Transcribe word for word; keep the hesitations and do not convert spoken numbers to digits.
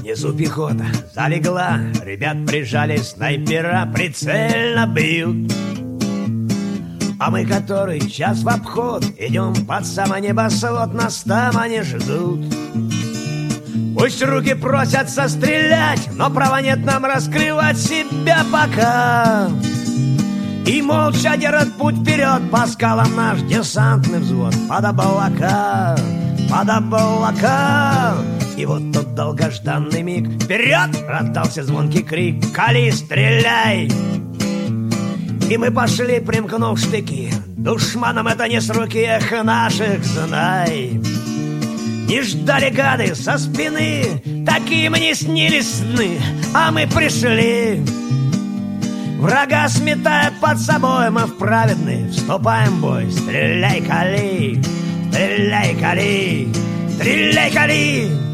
Внизу пехота залегла, ребят прижали, снайпера прицельно бьют. А мы который час в обход идем под самый небосвод, нас там они ждут. Пусть руки просятся стрелять, но права нет нам раскрывать себя пока. И молча держит путь вперед по скалам наш десантный взвод. Под облака, под облака. И вот тот долгожданный миг. Вперед! Раздался звонкий крик. Кали, стреляй! И мы пошли, примкнув штыки. Душманам это не с руки, эх, наших знай. Не ждали гады со спины, такие мне снились сны, а мы пришли. Врага сметая под собой, мы в праведный вступаем в бой. Стреляй, кали, стреляй, кали, стреляй, кали.